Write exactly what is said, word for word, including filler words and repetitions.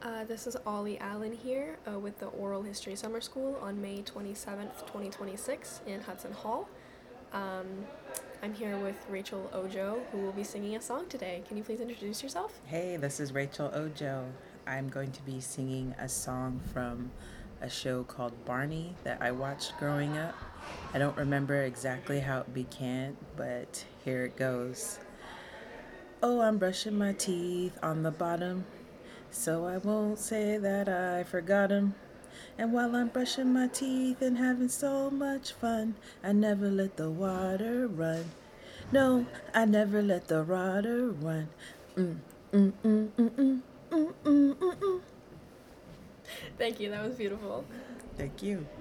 Uh, this is Ollie Allen here uh, with the Oral History Summer School on May twenty-seventh, twenty twenty-six in Hudson Hall. Um, I'm here with Rachel Ojo, who will be singing a song today. Can you please introduce yourself? Hey, this is Rachel Ojo. I'm going to be singing a song from a show called Barney that I watched growing up. I don't remember exactly how it began, but here it goes. Oh, I'm brushing my teeth on the bottom, so I won't say that I forgot 'em. And while I'm brushing my teeth and having so much fun, I never let the water run. No, I never let the water run. Mm, mm, mm, mm, mm, mm, mm, mm, mm. Thank you, that was beautiful. Thank you.